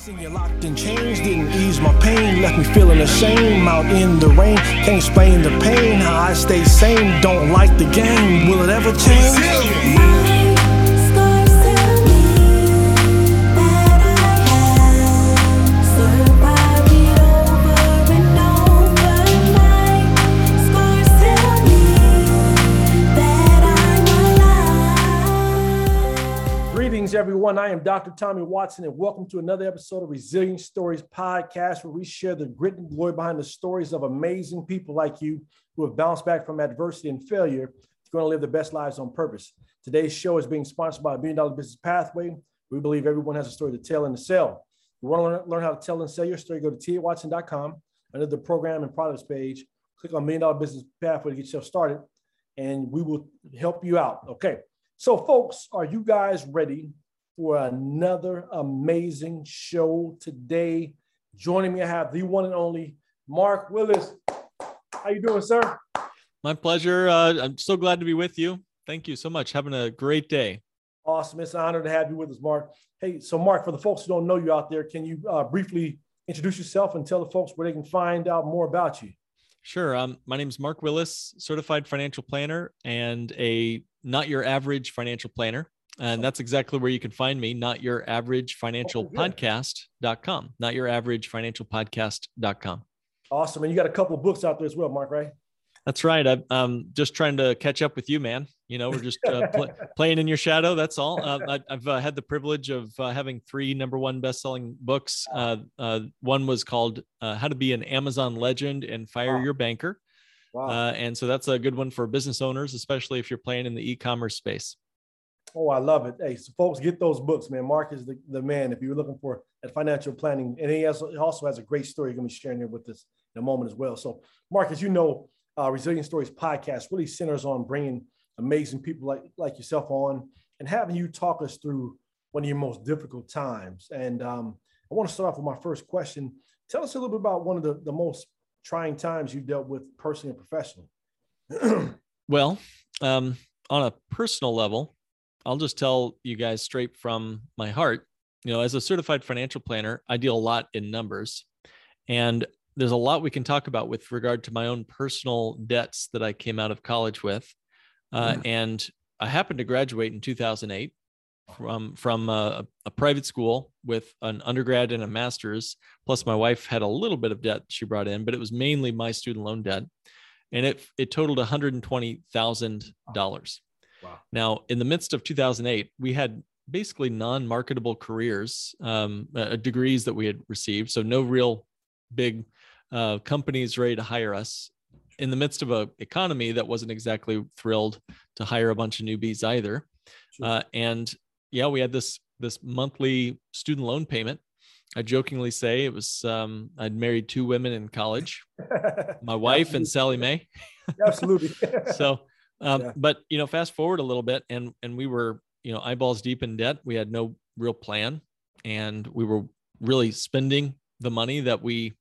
Seen you locked in chains, didn't ease my pain, left me feeling ashamed, out in the rain, can't explain the pain, how I stay sane, don't like the game, will it ever change? Greetings, everyone. I am Dr. Tommy Watson, and welcome to another episode of Resilient Stories Podcast, where we share the grit and glory behind the stories of amazing people like you who have bounced back from adversity and failure to go and live their best lives on purpose. Today's show is being sponsored by $1 Billion Business Pathway. We believe everyone has a story to tell and to sell. If you want to learn how to tell and sell your story, go to twatson.com. Under the program and products page, click on $1 Million Business Pathway to get yourself started, and we will help you out. Okay. So, folks, are you guys ready for another amazing show today? Joining me, I have the one and only Mark Willis. How you doing, sir? My pleasure. I'm so glad to be with you. Thank you so much. Having a great day. Awesome. It's an honor to have you with us, Mark. Hey, so Mark, for the folks who don't know you out there, can you briefly introduce yourself and tell the folks where they can find out more about you? Sure. My name is Mark Willis, certified financial planner and a not your average financial planner. And that's exactly where you can find me, notyouraverageFinancialPodcast.com, notyouraverageFinancialPodcast.com. Awesome. And you got a couple of books out there as well, Mark, right? That's right. I'm just trying to catch up with you, man. You know, we're just playing in your shadow. That's all. I've had the privilege of having 3 #1 best-selling books. One was called How to Be an Amazon Legend and Fire Your Banker. Wow. And so that's a good one for business owners, especially if you're playing in the e-commerce space. Oh, I love it. Hey, so folks, get those books, man. Mark is the man if you're looking for that financial planning. And he also has a great story you're going to be sharing here with us in a moment as well. So, Mark, as you know, Resilient Stories Podcast really centers on bringing amazing people like yourself on and having you talk us through one of your most difficult times. And I want to start off with my first question. Tell us a little bit about one of the most trying times you dealt with personally and professionally. Well, on a personal level, I'll just tell you guys straight from my heart, you know, as a certified financial planner, I deal a lot in numbers, and there's a lot we can talk about with regard to my own personal debts that I came out of college with. And I happened to graduate in 2008 from a private school with an undergrad and a master's, plus my wife had a little bit of debt she brought in, but it was mainly my student loan debt. And it totaled $120,000. Wow. Now, in the midst of 2008, we had basically non-marketable careers, degrees that we had received. So no real big companies ready to hire us in the midst of an economy that wasn't exactly thrilled to hire a bunch of newbies either. Sure. And yeah, we had this monthly student loan payment. I jokingly say it was, I'd married 2 women in college, my wife and Sally Mae. Absolutely. So, but, you know, fast forward a little bit and we were, you know, eyeballs deep in debt. We had no real plan, and we were really spending the money that we,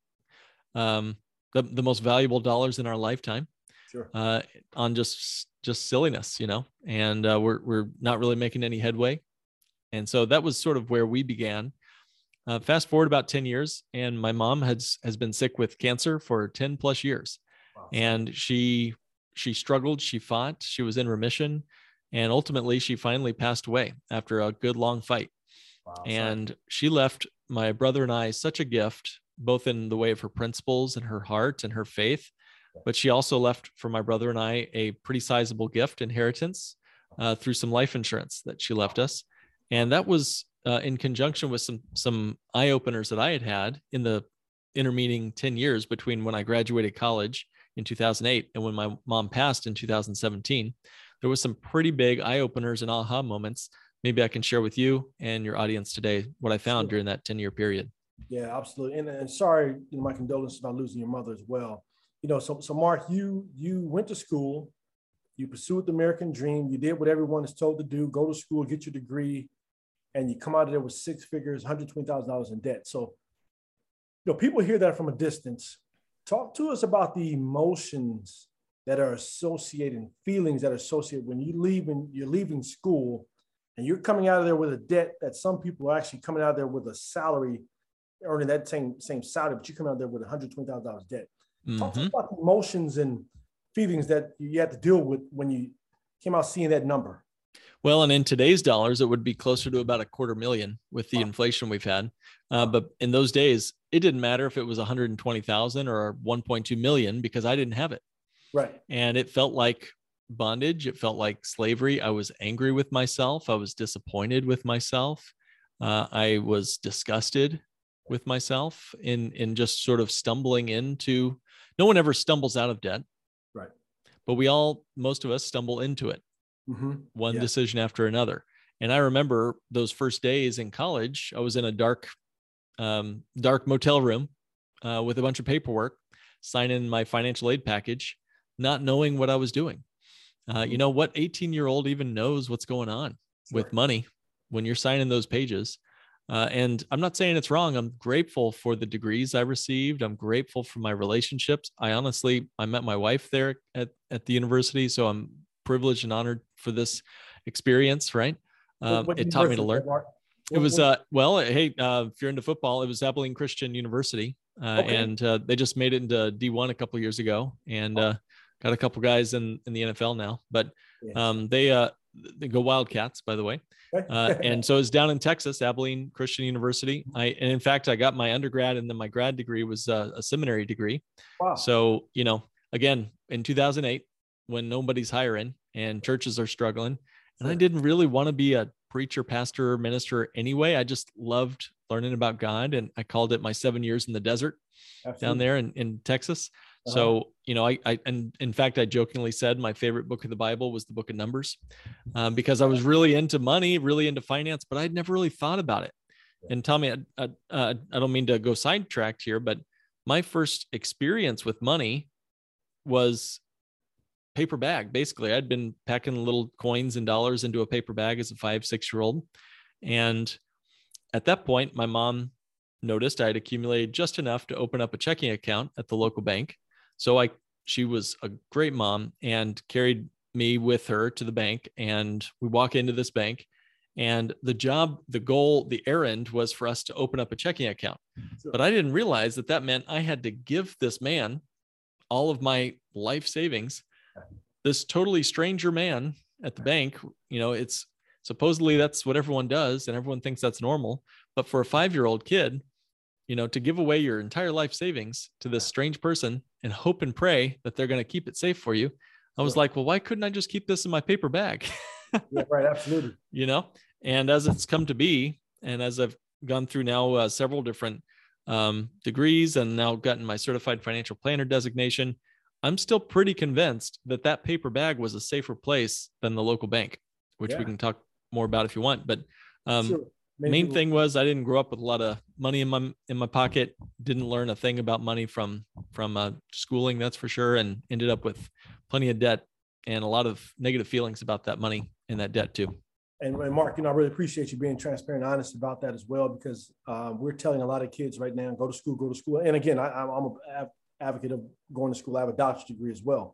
the most valuable dollars in our lifetime, sure, on just silliness, you know, and we're not really making any headway. And so that was sort of where we began. Fast forward about 10 years, and my mom has been sick with cancer for 10 plus years. Wow. And she struggled, she fought, she was in remission, and ultimately she finally passed away after a good long fight. Wow, and she left my brother and I such a gift, both in the way of her principles and her heart and her faith, but she also left for my brother and I a pretty sizable gift, inheritance, through some life insurance that she left us. And that was in conjunction with some eye-openers that I had in the intervening 10 years between when I graduated college in 2008 and when my mom passed in 2017. There was some pretty big eye-openers and aha moments. Maybe I can share with you and your audience today what I found during that 10-year period. Yeah, absolutely. And sorry, you know, my condolences about losing your mother as well. You know, so Mark, you went to school, you pursued the American dream, you did what everyone is told to do, go to school, get your degree, and you come out of there with 6 figures, $120,000 in debt. So, you know, people hear that from a distance. Talk to us about the emotions that are associated, feelings that are associated when you're leaving school and you're coming out of there with a debt that some people are actually coming out of there with a salary earning that same salary, but you come out there with $120,000 debt. Talk to us Mm-hmm. about the emotions and feelings that you had to deal with when you came out seeing that number. Well, and in today's dollars, it would be closer to about $250,000 with the Wow. inflation we've had. But in those days, it didn't matter if it was 120,000 or 1.2 million because I didn't have it. Right. And it felt like bondage. It felt like slavery. I was angry with myself. I was disappointed with myself. I was disgusted with myself in just sort of stumbling into, no one ever stumbles out of debt. Right. But most of us stumble into it. Mm-hmm. One decision after another. And I remember those first days in college, I was in a dark motel room with a bunch of paperwork, signing my financial aid package, not knowing what I was doing. You know, what 18-year-old even knows what's going on with money when you're signing those pages? And I'm not saying it's wrong. I'm grateful for the degrees I received. I'm grateful for my relationships. I met my wife there at the university. So I'm privileged and honored for this experience, right? It taught me to learn. It was, hey, if you're into football, it was Abilene Christian University. And they just made it into D1 a couple of years ago and got a couple guys in the NFL now. But they go Wildcats, by the way. And so it's down in Texas, Abilene Christian University. And in fact, I got my undergrad and then my grad degree was a seminary degree. Wow. So, you know, again, in 2008, when nobody's hiring and churches are struggling, and I didn't really want to be a preacher, pastor, minister anyway. I just loved learning about God. And I called it my 7 years in the desert. Absolutely. Down there in Texas. So, you know, and in fact, I jokingly said my favorite book of the Bible was the book of Numbers because I was really into money, really into finance, but I'd never really thought about it. And Tommy, I don't mean to go sidetracked here, but my first experience with money was paper bag. Basically, I'd been packing little coins and dollars into a paper bag as a 5-6-year-old. And at that point, my mom noticed I had accumulated just enough to open up a checking account at the local bank. So she was a great mom and carried me with her to the bank. And we walk into this bank and the goal, the errand was for us to open up a checking account. Sure. But I didn't realize that meant I had to give this man all of my life savings. This totally stranger man at the bank, you know, it's supposedly that's what everyone does and everyone thinks that's normal. But for a 5-year-old kid, you know, to give away your entire life savings to this strange person and hope and pray that they're going to keep it safe for you. I was like, well, why couldn't I just keep this in my paper bag? Yeah, right. Absolutely. You know, and as it's come to be, and as I've gone through now several different degrees and now gotten my certified financial planner designation, I'm still pretty convinced that that paper bag was a safer place than the local bank, which we can talk more about if you want. But main thing was I didn't grow up with a lot of money in my pocket, didn't learn a thing about money from schooling, that's for sure, and ended up with plenty of debt and a lot of negative feelings about that money and that debt too. And Mark, you know, I really appreciate you being transparent and honest about that as well, because we're telling a lot of kids right now, go to school. And again, I'm an advocate of going to school. I have a doctorate degree as well.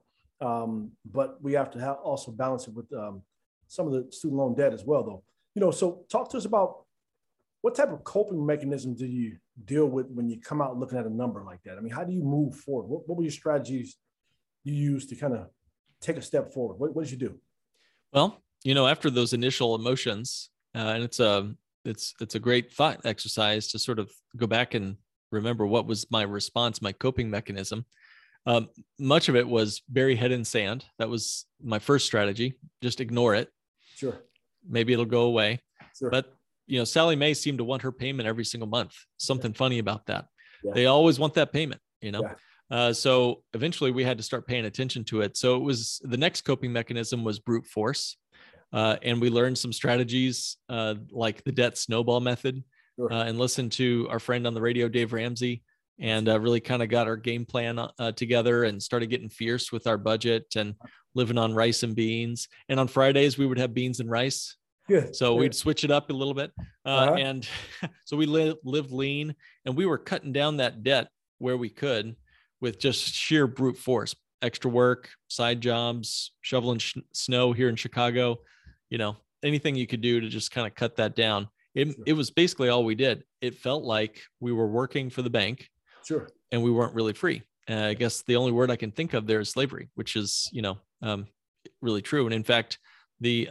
But we have to also balance it with some of the student loan debt as well, though. You know, so talk to us about what type of coping mechanism do you deal with when you come out looking at a number like that? I mean, how do you move forward? What were your strategies you used to kind of take a step forward? What did you do? Well, you know, after those initial emotions, and it's a great thought exercise to sort of go back and remember what was my response, my coping mechanism. Much of it was bury head in sand. That was my first strategy. Just ignore it. Sure. Maybe it'll go away. Sure. But, you know, Sally Mae seemed to want her payment every single month. Something funny about that. Yeah. They always want that payment, you know? Yeah. So eventually we had to start paying attention to it. So it was the next coping mechanism was brute force. And we learned some strategies like the debt snowball method. Sure. And listened to our friend on the radio, Dave Ramsey, and really kind of got our game plan together and started getting fierce with our budget and living on rice and beans. And on Fridays, we would have beans and rice. Good. So we'd switch it up a little bit. And so we lived lean, and we were cutting down that debt where we could with just sheer brute force, extra work, side jobs, shoveling snow here in Chicago, you know, anything you could do to just kind of cut that down. It was basically all we did. It felt like we were working for the bank, and we weren't really free. I guess the only word I can think of there is slavery, which is, really true. And in fact, the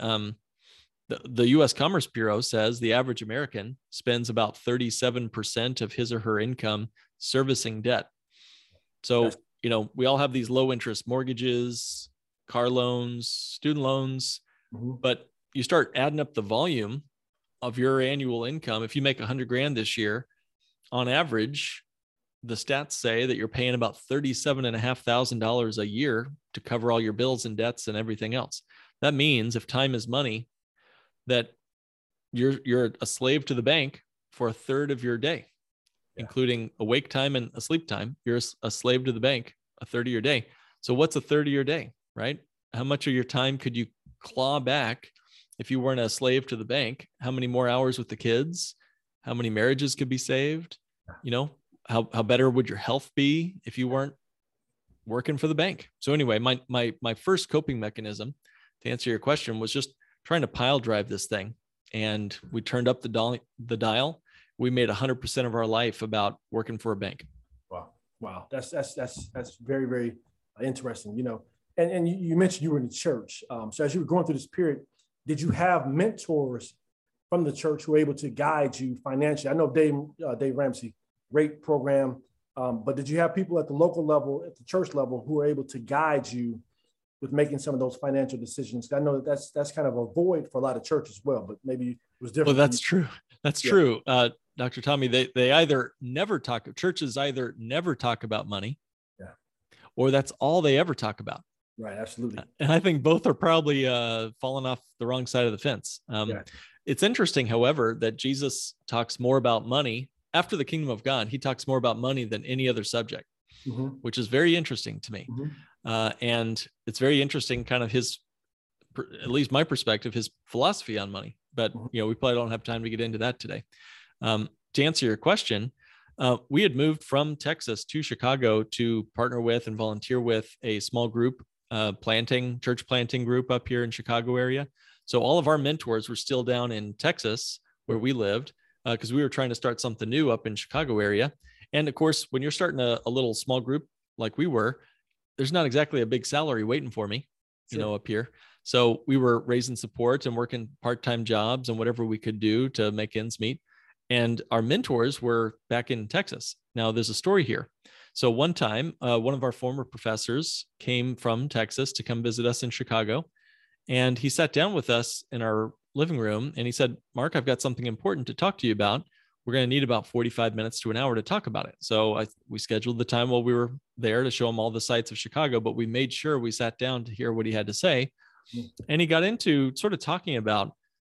U.S. Commerce Bureau says the average American spends about 37% of his or her income servicing debt. So, we all have these low interest mortgages, car loans, student loans, but you start adding up the volume of your annual income. If you make $100,000 this year, on average, the stats say that you're paying about $37,500 a year to cover all your bills and debts and everything else. That means if time is money, that you're a slave to the bank for a third of your day, including awake time and asleep time. You're a slave to the bank a third of your day. So what's a third of your day, right? How much of your time could you claw back if you weren't a slave to the bank? How many more hours with the kids? How many marriages could be saved? How better would your health be if you weren't working for the bank? So anyway, my first coping mechanism, to answer your question, was just trying to pile drive this thing. And we turned up the dial. We made 100% of our life about working for a bank. Wow. That's very, very interesting, and you mentioned you were in the church. So as you were going through this period, did you have mentors from the church who were able to guide you financially? I know Dave Ramsey, great program. But did you have people at the local level, at the church level, who were able to guide you with making some of those financial decisions? I know that's kind of a void for a lot of churches as well, but maybe it was different. Well, that's true. That's true. Dr. Tommy, churches either never talk about money, or that's all they ever talk about. Right. Absolutely. And I think both are probably falling off the wrong side of the fence. It's interesting, however, that Jesus talks more about money after the kingdom of God. He talks more about money than any other subject, which is very interesting to me. And it's very interesting, kind of his, at least my perspective, his philosophy on money. But, we probably don't have time to get into that today. To answer your question, we had moved from Texas to Chicago to partner with and volunteer with a small group, church planting group up here in Chicago area. So all of our mentors were still down in Texas where we lived, because we were trying to start something new up in Chicago area. And of course, when you're starting a little small group like we were, there's not exactly a big salary waiting for me, up here. So we were raising support and working part-time jobs and whatever we could do to make ends meet. And our mentors were back in Texas. Now there's a story here. So one time, one of our former professors came from Texas to come visit us in Chicago. And he sat down with us in our living room and he said, "Mark, I've got something important to talk to you about. We're going to need about 45 minutes to an hour to talk about it." So we scheduled the time while we were there to show him all the sights of Chicago, but we made sure we sat down to hear what he had to say. And he got into sort of talking about,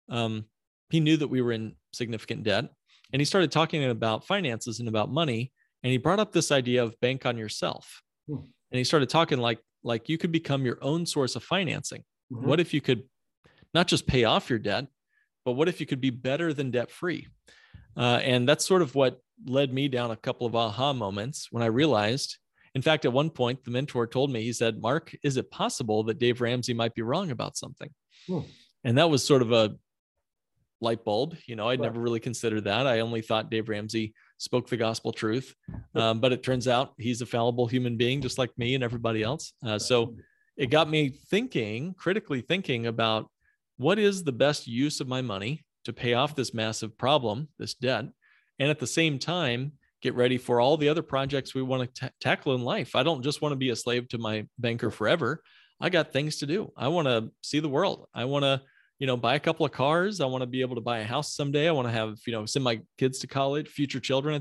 he knew that we were in significant debt, and he started talking about finances and about money. And he brought up this idea of bank on yourself. And he started talking like you could become your own source of financing. What if you could not just pay off your debt, but what if you could be better than debt free? And that's sort of what led me down a couple of aha moments when I realized, in fact, at one point, the mentor told me, he said, "Mark, is it possible that Dave Ramsey might be wrong about something?" And that was sort of a light bulb. I'd never really considered that. I only thought Dave Ramsey spoke the gospel truth. But it turns out he's a fallible human being, just like me and everybody else. So it got me critically thinking about what is the best use of my money to pay off this massive problem, this debt, and at the same time, get ready for all the other projects we want to tackle in life. I don't just want to be a slave to my banker forever. I got things to do. I want to see the world. I want to, buy a couple of cars. I want to be able to buy a house someday. I want to have, send my kids to college, future children,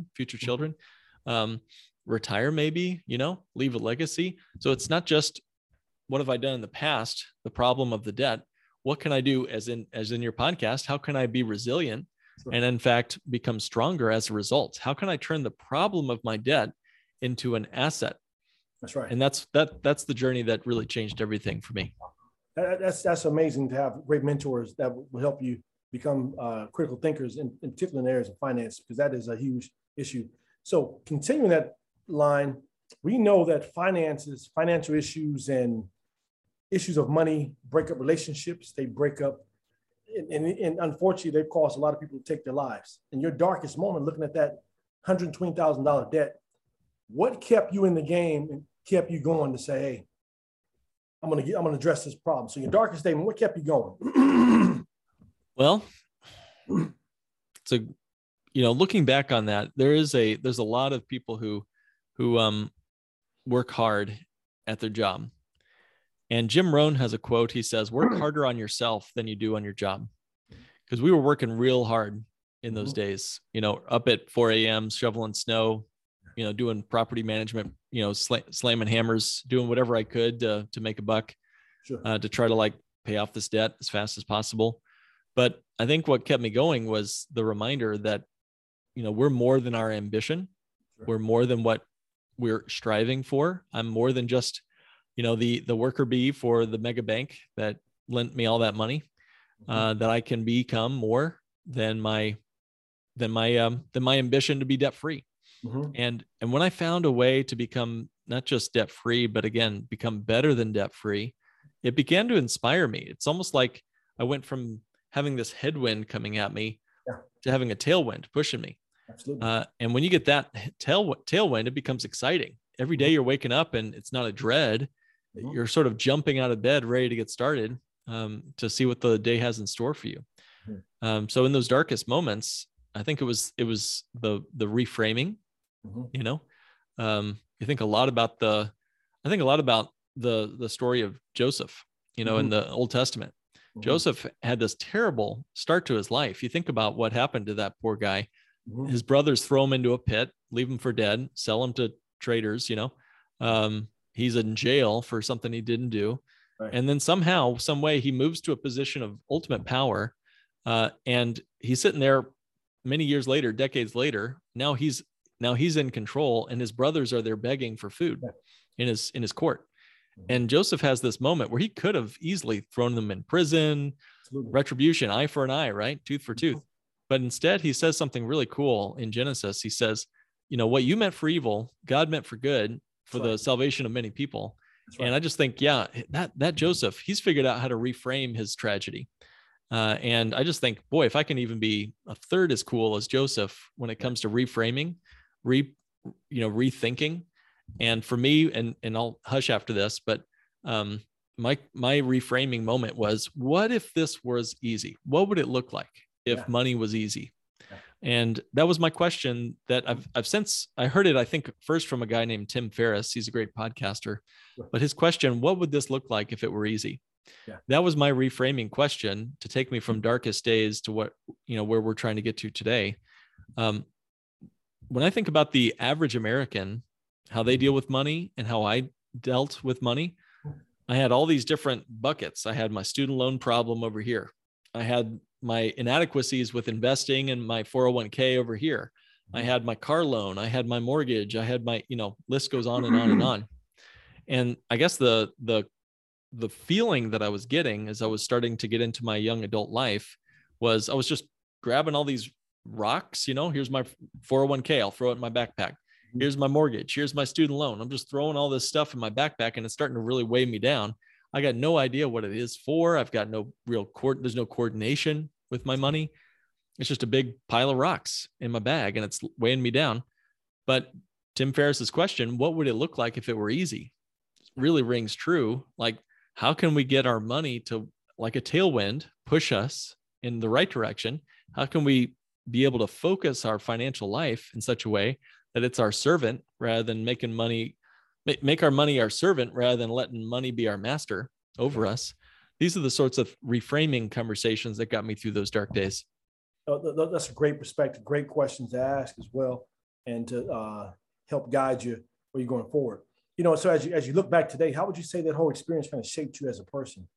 retire maybe, leave a legacy. So it's not just what have I done in the past, the problem of the debt. What can I do, as in your podcast? How can I be resilient and in fact become stronger as a result? How can I turn the problem of my debt into an asset? That's right. And that's the journey that really changed everything for me. That's amazing to have great mentors that will help you become critical thinkers, in particular in areas of finance, because that is a huge issue. So continuing that line, we know that financial issues and issues of money break up relationships. They break up and unfortunately, they've caused a lot of people to take their lives. In your darkest moment, looking at that $120,000 debt, what kept you in the game and kept you going to say, hey, I'm going to address this problem? So your darkest day, what kept you going? Well, so, looking back on that, there's a lot of people who work hard at their job. And Jim Rohn has a quote. He says, work harder on yourself than you do on your job. Because we were working real hard in those days, up at 4 a.m., shoveling snow, doing property management, slamming hammers, doing whatever I could to make a buck, to try to pay off this debt as fast as possible. But I think what kept me going was the reminder that, we're more than our ambition. We're more than what we're striving for. I'm more than just, the worker bee for the mega bank that lent me all that money, that I can become more than my ambition to be debt free. And when I found a way to become not just debt free, but again, become better than debt free, it began to inspire me. It's almost like I went from having this headwind coming at me to having a tailwind pushing me. Absolutely. And when you get that tailwind, it becomes exciting. Every day you're waking up and it's not a dread. You're sort of jumping out of bed, ready to get started, to see what the day has in store for you. So in those darkest moments, I think it was the reframing. You think a lot about the story of Joseph, in the Old Testament. Joseph had this terrible start to his life. You think about what happened to that poor guy. His brothers throw him into a pit, leave him for dead, sell him to traders, he's in jail for something he didn't do. Right. And then somehow, some way he moves to a position of ultimate power. And he's sitting there many years later, decades later. Now he's in control, and his brothers are there begging for food in his court. And Joseph has this moment where he could have easily thrown them in prison. Absolutely. Retribution, eye for an eye, right? Tooth for tooth. But instead, he says something really cool in Genesis. He says, what you meant for evil, God meant for good, for the salvation of many people. Right. And I just think, that Joseph, he's figured out how to reframe his tragedy. And I just think, boy, if I can even be a third as cool as Joseph when it comes to reframing, rethinking. And for me, and I'll hush after this, but my reframing moment was, what if this was easy? What would it look like if money was easy? And that was my question that I've since I heard it, I think first from a guy named Tim Ferriss. He's a great podcaster, but his question, what would this look like if it were easy? That was my reframing question to take me from darkest days to what, where we're trying to get to today. When I think about the average American, how they deal with money and how I dealt with money, I had all these different buckets. I had my student loan problem over here. I had my inadequacies with investing and my 401k over here. I had my car loan. I had my mortgage. I had my, list goes on and on and on. And I guess the feeling that I was getting as I was starting to get into my young adult life was I was just grabbing all these rocks, here's my 401k. I'll throw it in my backpack. Here's my mortgage. Here's my student loan. I'm just throwing all this stuff in my backpack and it's starting to really weigh me down. I got no idea what it is for. I've got no real there's no coordination with my money. It's just a big pile of rocks in my bag and it's weighing me down. But Tim Ferriss's question, what would it look like if it were easy? Really rings true. Like, how can we get our money to, like a tailwind, push us in the right direction? How can we be able to focus our financial life in such a way that it's our servant rather than make our money our servant rather than letting money be our master over us? These are the sorts of reframing conversations that got me through those dark days. That's a great perspective, great questions to ask as well, and to help guide you where you're going forward. So as you look back today, how would you say that whole experience kind of shaped you as a person?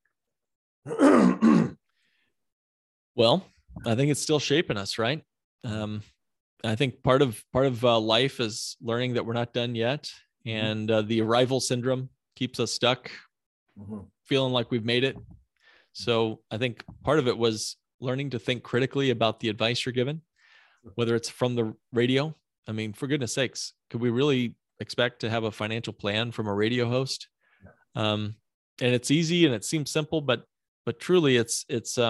Well, I think it's still shaping us, right? I think part of life is learning that we're not done yet, and the arrival syndrome keeps us stuck, feeling like we've made it. So I think part of it was learning to think critically about the advice you're given, whether it's from the radio. I mean, for goodness sakes, could we really expect to have a financial plan from a radio host? And it's easy and it seems simple, but truly it's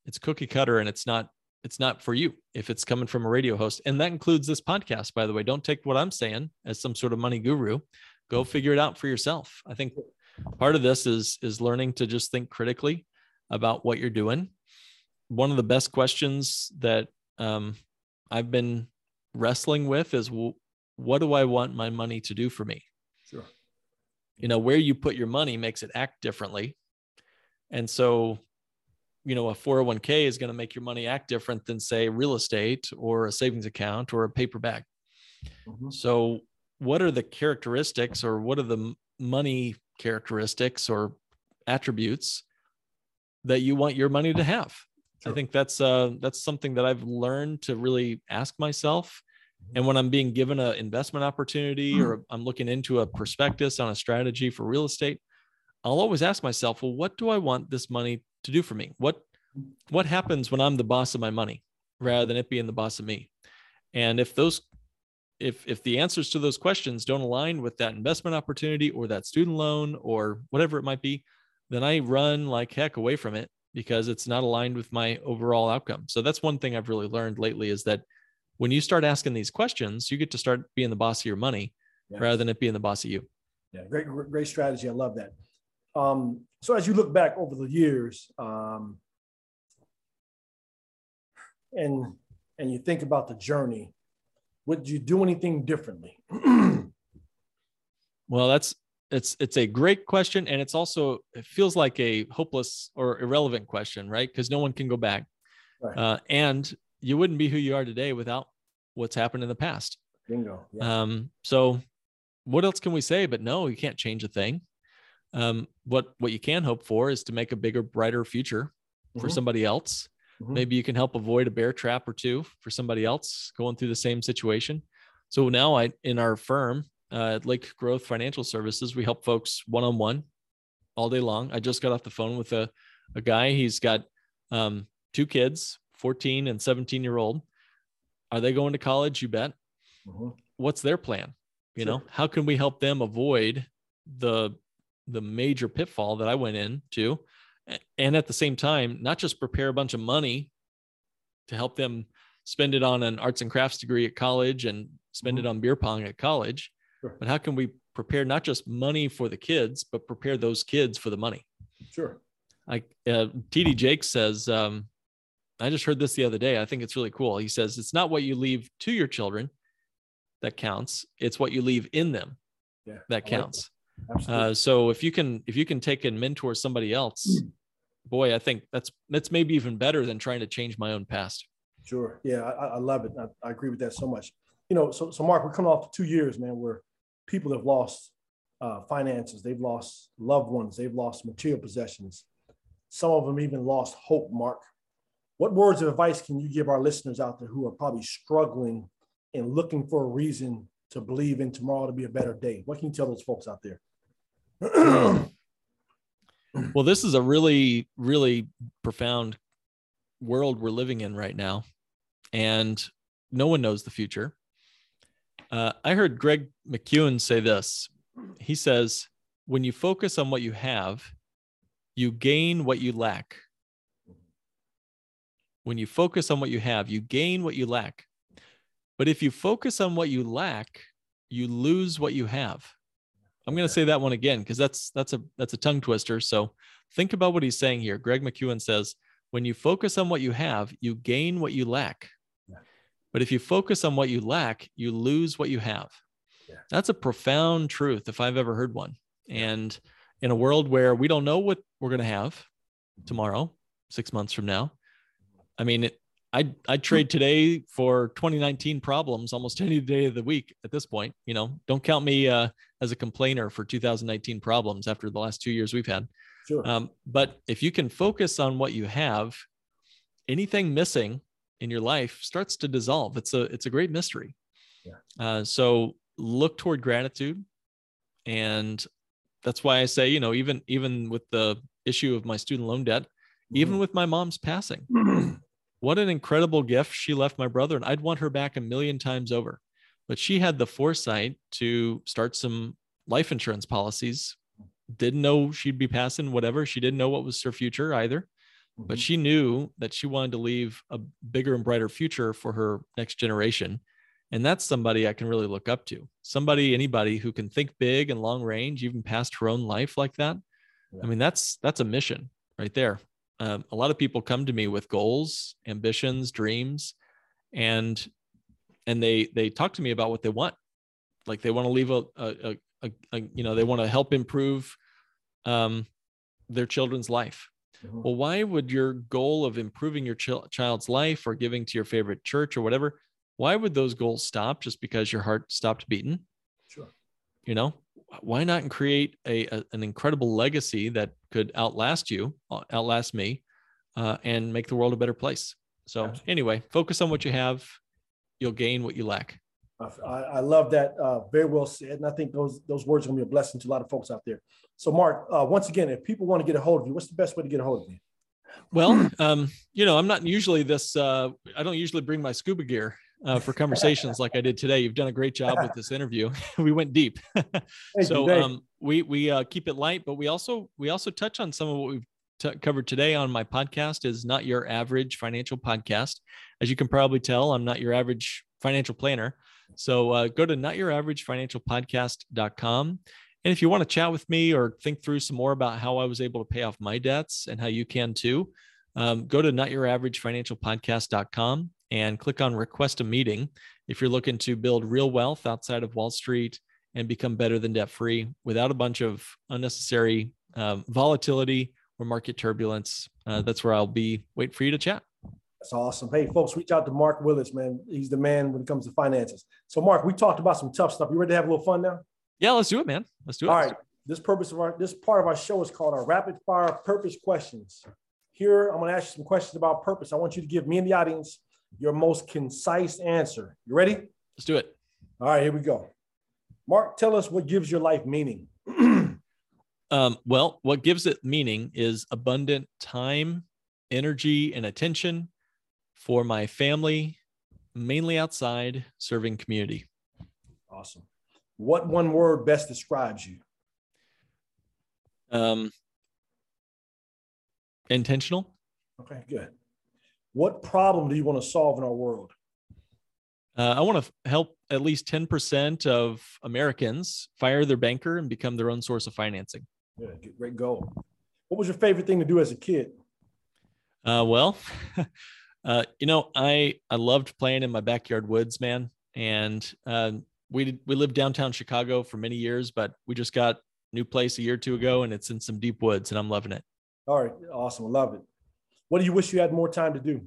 It's cookie cutter, and it's not for you if it's coming from a radio host. And that includes this podcast, by the way. Don't take what I'm saying as some sort of money guru. Go figure it out for yourself. I think part of this is learning to just think critically about what you're doing. One of the best questions that I've been wrestling with is, what do I want my money to do for me? Sure. You know, where you put your money makes it act differently. And so, you know, a 401k is going to make your money act different than, say, real estate or a savings account or a paper bag. Mm-hmm. So what are the characteristics, or what are the money characteristics or attributes that you want your money to have? Sure. I think that's something that I've learned to really ask myself. And when I'm being given an investment opportunity, or I'm looking into a prospectus on a strategy for real estate, I'll always ask myself, well, what do I want this money to do for me? What happens when I'm the boss of my money rather than it being the boss of me? And if the answers to those questions don't align with that investment opportunity or that student loan or whatever it might be, then I run like heck away from it, because it's not aligned with my overall outcome. So that's one thing I've really learned lately, is that when you start asking these questions, you get to start being the boss of your money. Yes. Rather than it being the boss of you. Yeah, great strategy. I love that. So as you look back over the years, and you think about the journey, would you do anything differently? Well, it's a great question, and it feels like a hopeless or irrelevant question, right? Because no one can go back, right. And you wouldn't be who you are today without what's happened in the past. Bingo. Yeah. So what else can we say? But no, you can't change a thing. What you can hope for is to make a bigger, brighter future for somebody else. Mm-hmm. Maybe you can help avoid a bear trap or two for somebody else going through the same situation. So now in our firm, at Lake Growth Financial Services, we help folks one-on-one all day long. I just got off the phone with a guy. He's got 2 kids, 14 and 17-year-old. Are they going to college? You bet. Mm-hmm. What's their plan? You know, how can we help them avoid the major pitfall that I went into? And at the same time, not just prepare a bunch of money to help them spend it on an arts and crafts degree at college and spend it on beer pong at college, but how can we prepare not just money for the kids, but prepare those kids for the money? Sure. TD Jakes says, I just heard this the other day. I think it's really cool. He says, it's not what you leave to your children that counts. It's what you leave in them that counts. So if you can take and mentor somebody else, boy, I think that's maybe even better than trying to change my own past. Sure. Yeah. I love it. I agree with that so much. You know, so Mark, we're coming off 2 years, man, where people have lost finances. They've lost loved ones. They've lost material possessions. Some of them even lost hope, Mark. What words of advice can you give our listeners out there who are probably struggling and looking for a reason to believe in tomorrow to be a better day? What can you tell those folks out there? Well, this is a really, really profound world we're living in right now, and no one knows the future. I heard Greg McKeown say this. He says, when you focus on what you have, you gain what you lack. When you focus on what you have, you gain what you lack. But if you focus on what you lack, you lose what you have. I'm going to say that one again, because that's a tongue twister. So think about what he's saying here. Greg McKeown says, when you focus on what you have, you gain what you lack. Yeah. But if you focus on what you lack, you lose what you have. Yeah. That's a profound truth if I've ever heard one. Yeah. And in a world where we don't know what we're going to have tomorrow, 6 months from now, I mean, I'd trade today for 2019 problems almost any day of the week at this point. You know, don't count me as a complainer for 2019 problems after the last 2 years we've had. Sure. But if you can focus on what you have, anything missing in your life starts to dissolve. It's a great mystery. Yeah. So look toward gratitude. And that's why I say, you know, even with the issue of my student loan debt, even with my mom's passing, what an incredible gift she left my brother. And I'd want her back 1,000,000 times over. But she had the foresight to start some life insurance policies. Didn't know she'd be passing, whatever. She didn't know what was her future either. but she knew that she wanted to leave a bigger and brighter future for her next generation. And that's somebody I can really look up to. Anybody who can think big and long range, even past her own life like that. Yeah. I mean, that's a mission right there. A lot of people come to me with goals, ambitions, dreams, and they talk to me about what they want. Like they want to leave they want to help improve their children's life. Mm-hmm. Well, why would your goal of improving your child's life or giving to your favorite church or whatever, why would those goals stop just because your heart stopped beating? Sure. Why not create an incredible legacy that could outlast me, and make the world a better place? So anyway, focus on what you have. You'll gain what you lack. I love that. Very well said. And I think those words are going to be a blessing to a lot of folks out there. So Mark, once again, if people want to get a hold of you, what's the best way to get a hold of you? Well, I'm not usually I don't usually bring my scuba gear for conversations like I did today. You've done a great job with this interview. We went deep. So we keep it light, but we also touch on some of what we've covered today on my podcast is Not Your Average Financial Podcast. As you can probably tell, I'm not your average financial planner. So go to notyouraveragefinancialpodcast.com. And if you want to chat with me or think through some more about how I was able to pay off my debts and how you can too, go to notyouraveragefinancialpodcast.com and click on request a meeting if you're looking to build real wealth outside of Wall Street and become better than debt free without a bunch of unnecessary volatility or market turbulence. That's where I'll be waiting for you to chat. That's awesome. Hey, folks, reach out to Mark Willis, man. He's the man when it comes to finances. So, Mark, we talked about some tough stuff. You ready to have a little fun now? Yeah, let's do it, man. Let's do it. All right. This part of our show is called our rapid fire purpose questions. Here, I'm going to ask you some questions about purpose. I want you to give me and the audience your most concise answer. You ready? Let's do it. All right, here we go. Mark, tell us what gives your life meaning. Well, what gives it meaning is abundant time, energy, and attention for my family, mainly outside, serving community. Awesome. What one word best describes you? Intentional. Okay, good. What problem do you want to solve in our world? I want to help at least 10% of Americans fire their banker and become their own source of financing. Good, great goal. What was your favorite thing to do as a kid? Well, I loved playing in my backyard woods, man. And we lived downtown Chicago for many years, but we just got a new place a year or two ago, and it's in some deep woods, and I'm loving it. All right, awesome, I love it. What do you wish you had more time to do?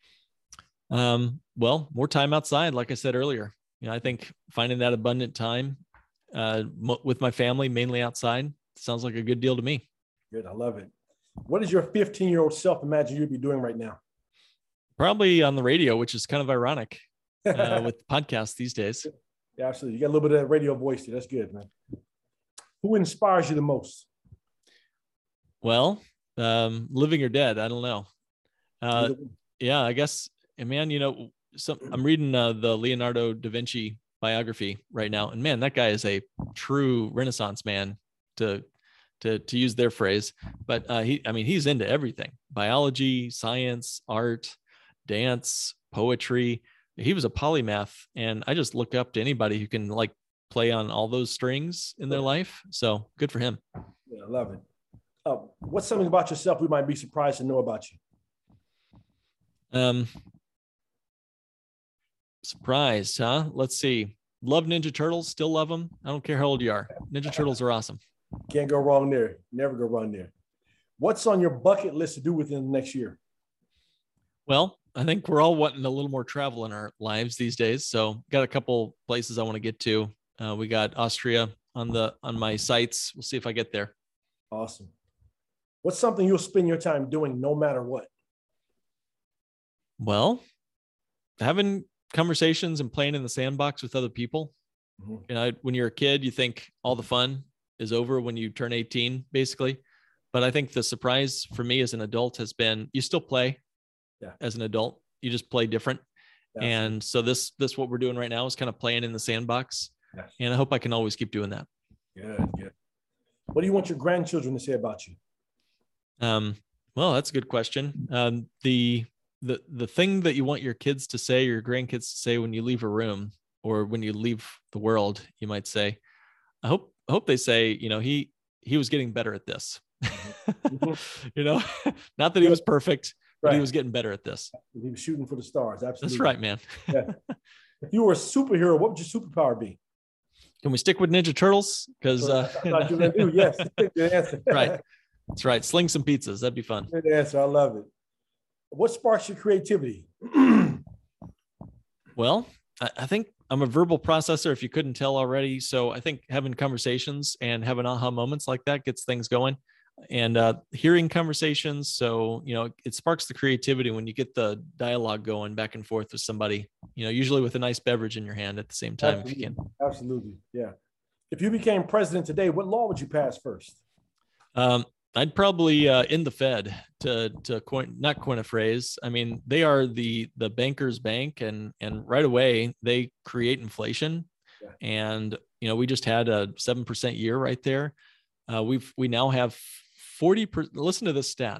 Well, more time outside, like I said earlier. I think finding that abundant time with my family, mainly outside, sounds like a good deal to me. Good, I love it. What does your 15-year-old self imagine you'd be doing right now? Probably on the radio, which is kind of ironic with podcasts these days. Yeah, absolutely. You got a little bit of that radio voice there. That's good, man. Who inspires you the most? Well, living or dead, I don't know. Yeah, I guess, man, I'm reading the Leonardo da Vinci biography right now, and man, that guy is a true Renaissance man, to use their phrase. But he's into everything: biology, science, art, dance, poetry. He was a polymath, and I just look up to anybody who can play on all those strings in their life. So good for him. Yeah, I love it. What's something about yourself we might be surprised to know about you? Surprised, huh? Let's see. Love Ninja Turtles. Still love them. I don't care how old you are. Ninja Turtles are awesome. Can't go wrong there. Never go wrong there. What's on your bucket list to do within the next year? Well, I think we're all wanting a little more travel in our lives these days. So got a couple places I want to get to. We got Austria on my sights. We'll see if I get there. Awesome. What's something you'll spend your time doing no matter what? Well, having conversations and playing in the sandbox with other people. Mm-hmm. When you're a kid, you think all the fun is over when you turn 18, basically. But I think the surprise for me as an adult has been you still play as an adult. You just play different. Yes. And so this what we're doing right now is kind of playing in the sandbox. Yes. And I hope I can always keep doing that. Good. What do you want your grandchildren to say about you? Well, that's a good question. The thing that you want your kids to say, your grandkids to say when you leave a room or when you leave the world, you might say, I hope they say, he was getting better at this. Mm-hmm. Not that he was perfect, but he was getting better at this. He was shooting for the stars. Absolutely. That's right, man. Yeah. If you were a superhero, what would your superpower be? Can we stick with Ninja Turtles? Because I thought you were going to do, yes. Good answer. Right. That's right. Sling some pizzas. That'd be fun. Good answer. I love it. What sparks your creativity? Well, I think I'm a verbal processor, if you couldn't tell already. So I think having conversations and having aha moments like that gets things going, and hearing conversations. So, it sparks the creativity when you get the dialogue going back and forth with somebody, usually with a nice beverage in your hand at the same time. Absolutely. If you can. Absolutely. Yeah. If you became president today, what law would you pass first? I'd probably in the Fed to not coin a phrase. I mean, they are the banker's bank, and right away they create inflation. Yeah. And we just had a 7% year right there. We now have 40%. Listen to this stat: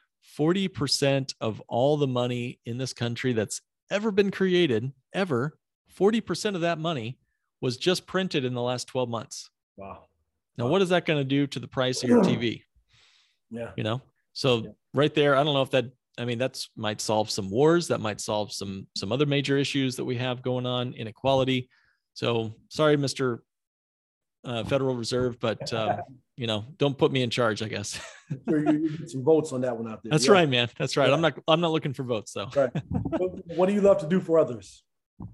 40% of all the money in this country that's ever been created, 40% of that money was just printed in the last 12 months. Wow. Now, what is that going to do to the price of your TV? Yeah. So right there, I don't know if that might solve some wars, that might solve some other major issues that we have going on, inequality. So sorry, Mr. Federal Reserve, but don't put me in charge, I guess. Sure, you get some votes on that one out there. That's right, man. That's right. Yeah. I'm not looking for votes though. Right. What do you love to do for others?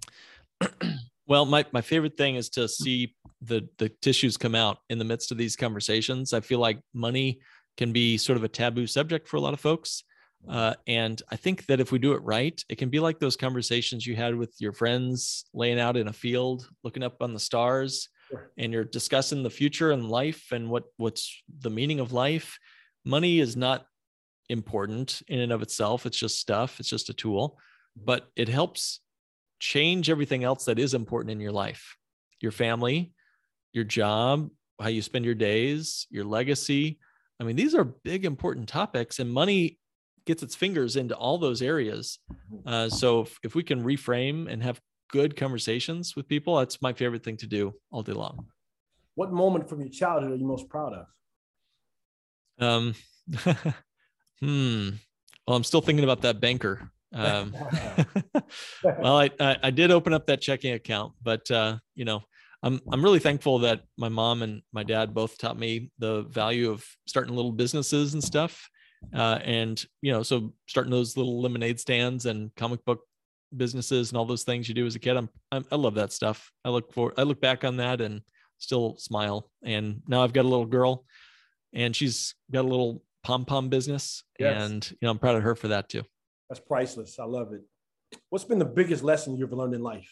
Well, my favorite thing is to see the tissues come out in the midst of these conversations. I feel like money can be sort of a taboo subject for a lot of folks. And I think that if we do it right, it can be like those conversations you had with your friends laying out in a field, looking up on the stars, and you're discussing the future and life and what's the meaning of life. Money is not important in and of itself. It's just stuff. It's just a tool, but it helps change everything else that is important in your life, your family, your job, how you spend your days, your legacy. I mean, these are big, important topics, and money gets its fingers into all those areas. So if we can reframe and have good conversations with people, that's my favorite thing to do all day long. What moment from your childhood are you most proud of? Well, I'm still thinking about that banker. Well, I did open up that checking account, but I'm really thankful that my mom and my dad both taught me the value of starting little businesses and stuff. And so starting those little lemonade stands and comic book businesses and all those things you do as a kid. I love that stuff. I look back on that and still smile. And now I've got a little girl, and she's got a little pom-pom business. Yes. And I'm proud of her for that too. That's priceless. I love it. What's been the biggest lesson you've ever learned in life?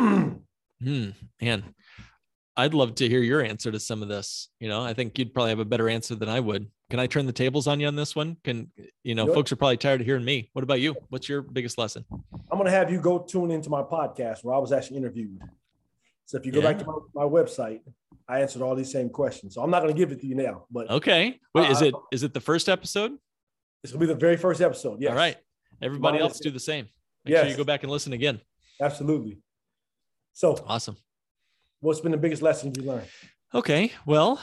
Man, I'd love to hear your answer to some of this. I think you'd probably have a better answer than I would. Can I turn the tables on you on this one? Folks are probably tired of hearing me. What about you? What's your biggest lesson? I'm going to have you go tune into my podcast where I was actually interviewed. So if you go back to my website, I answered all these same questions. So I'm not going to give it to you now, but okay. Wait, is it the first episode? This will be the very first episode. Yes. All right. Everybody else do the same. Make sure you go back and listen again. Absolutely. So awesome. What's been the biggest lesson you learned? Okay. Well,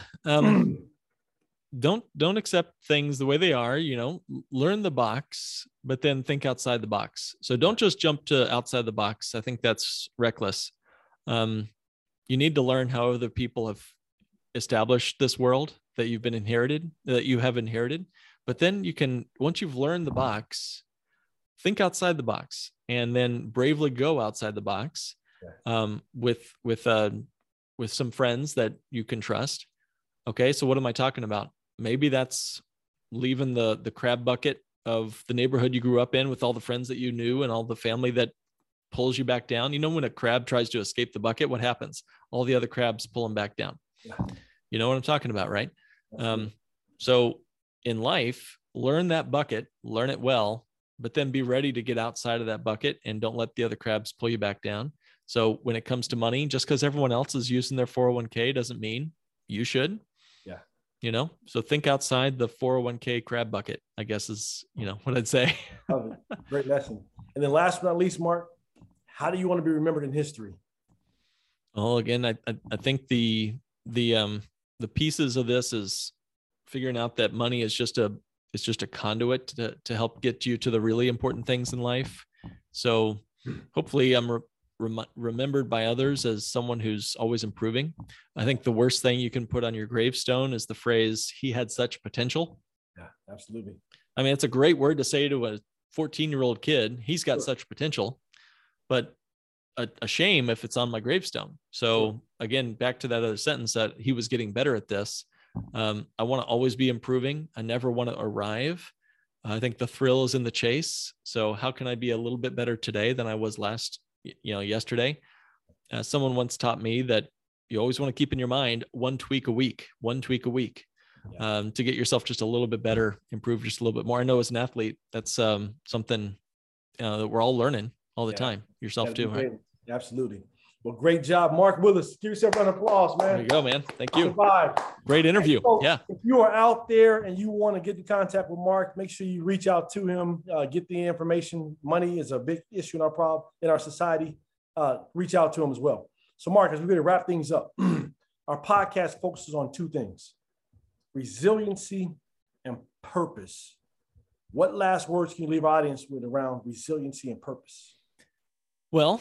don't accept things the way they are, learn the box, but then think outside the box. So don't just jump to outside the box. I think that's reckless. You need to learn how other people have established this world that you have inherited, but then you can, once you've learned the box, think outside the box and then bravely go outside the box, with some friends that you can trust. Okay. So what am I talking about? Maybe that's leaving the crab bucket of the neighborhood you grew up in with all the friends that you knew and all the family that pulls you back down. When a crab tries to escape the bucket, what happens? All the other crabs pull him back down. Yeah. You know what I'm talking about, right? So in life, learn that bucket, learn it well, but then be ready to get outside of that bucket and don't let the other crabs pull you back down. So when it comes to money, just because everyone else is using their 401k doesn't mean you should. Yeah. So think outside the 401k crab bucket, I guess is, what I'd say. Great lesson. And then last but not least, Mark, how do you want to be remembered in history? Well, again, I think the pieces of this is figuring out that money is just a conduit to help get you to the really important things in life. So hopefully I'm remembered by others as someone who's always improving. I think the worst thing you can put on your gravestone is the phrase, "He had such potential." Yeah, absolutely. I mean, it's a great word to say to a 14-year-old kid. He's got such potential, but a shame if it's on my gravestone. So again, back to that other sentence that he was getting better at this. I want to always be improving. I never want to arrive. I think the thrill is in the chase. So how can I be a little bit better today than I was yesterday? Someone once taught me that you always want to keep in your mind one tweak a week, to get yourself just a little bit better, improve just a little bit more. I know as an athlete, that's something that we're all learning all the time. Yourself too, right? Absolutely. Well, great job, Mark Willis. Give yourself an applause, man. There you go, man. Thank you. Survive. Great interview. So, yeah. If you are out there and you want to get in contact with Mark, make sure you reach out to him, get the information. Money is a big issue in our society. Reach out to him as well. So, Mark, as we're going to wrap things up, our podcast focuses on two things: resiliency and purpose. What last words can you leave our audience with around resiliency and purpose? Well,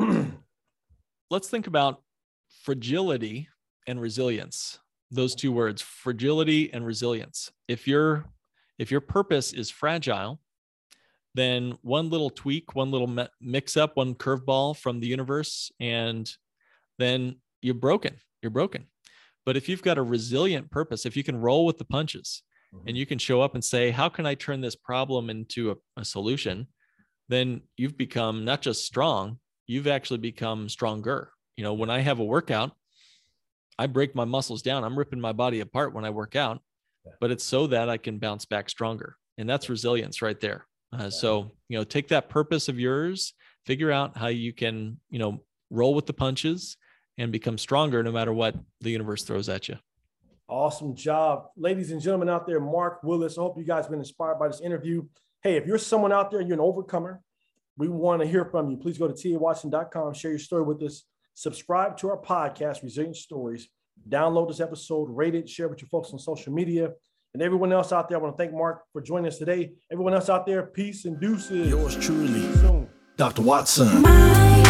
let's think about fragility and resilience. Those two words, fragility and resilience. If your purpose is fragile, then one little tweak, one little mix up, one curveball from the universe, and then you're broken. But if you've got a resilient purpose, if you can roll with the punches and you can show up and say, how can I turn this problem into a solution? Then you've become not just strong, you've actually become stronger. When I have a workout, I break my muscles down. I'm ripping my body apart when I work out, but it's so that I can bounce back stronger. And that's resilience right there. So, take that purpose of yours, figure out how you can, roll with the punches and become stronger no matter what the universe throws at you. Awesome job. Ladies and gentlemen out there, Mark Willis. I hope you guys have been inspired by this interview. Hey, if you're someone out there and you're an overcomer, we want to hear from you. Please go to TAWatson.com, share your story with us. Subscribe to our podcast, Resilient Stories. Download this episode, rate it, share it with your folks on social media. And everyone else out there, I want to thank Mark for joining us today. Everyone else out there, peace and deuces. Yours truly, Soon. Dr. Watson.